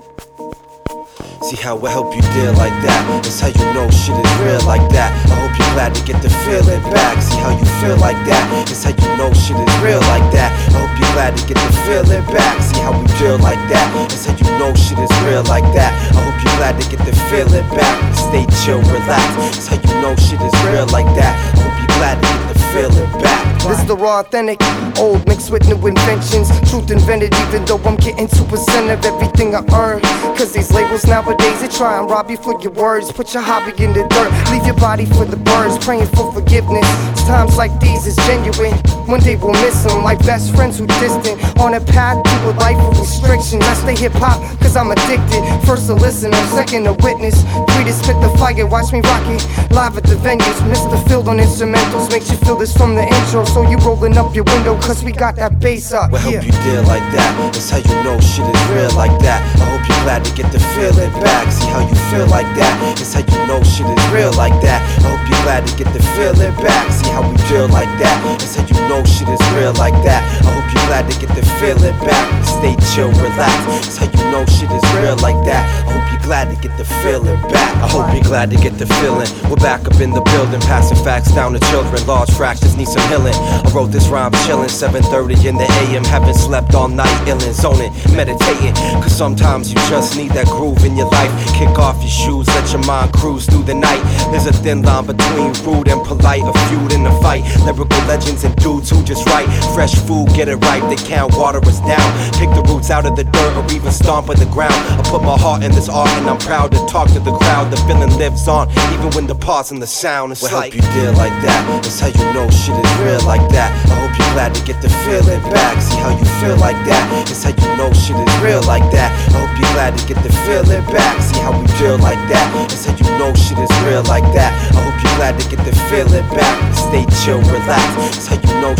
See how I help you deal like that. That's how you know shit is real like that. I hope you're glad to get the feeling back. See how you feel like that. That's how you know shit is real like that. I hope you're glad to get the feeling back. See how we feel like that. That's how you know shit is real like that. I hope you're glad to get the feeling back. Stay chill, relax. That's how you know shit is real like that. I hope you're glad to get the feeling back. This is the raw, authentic, old mixed with new inventions. Truth invented, even though I'm getting 2% of everything I earn. Cause these labels nowadays, they try and rob you for your words. Put your hobby in the dirt, leave your body for the birds. Praying for forgiveness, times like these is genuine. One day we'll miss them, like best friends who distant. On a path to a life of restrictions. I stay hip-hop, cause I'm addicted. First a listener, second a witness. 3 to spit the fire, watch me rock it live at the venues. Mr. Field on instrumentals, makes you feel this from the intro. So you rolling up your window, cause we got that bass up. Well, help you deal like that. That's how you know shit is real like that. I hope you're glad to get the feeling back. See how you feel like that. That's how you know shit is real like that. I hope you're glad to get the feeling back. See how we feel like that. That's how you know shit is real like that. I hope you're glad to get the feeling back. Stay chill, relax. That's how you know shit is real like that. I hope you're glad to get the feeling back. I hope you're glad to get the feeling. We're back up in the building, passing facts down to children. Large fractures need some healing. I wrote this rhyme chillin', 7:30 in the AM. Haven't slept all night, illin', zoning, meditating. Cause sometimes you just need that groove in your life. Kick off your shoes, let your mind cruise through the night. There's a thin line between rude and polite, a feud in a fight. Lyrical legends and dudes who just write. Fresh food, get it right, they can't water us down. Kick the roots out of the dirt or even stomp on the ground. I put my heart in this art and I'm proud to talk to the crowd. The feeling lives on, even when the pause and the sound is like. Well, hope you deal like that. That's how you know shit is real like that. I hope you're glad to get the feeling back. See how you feel like that. That's how you know shit is real like that. I hope you're glad to get the feeling back. See how we feel like that. That's how you know shit is real like that. I hope you're glad to get the feeling back. Stay chill, relax. That's how you know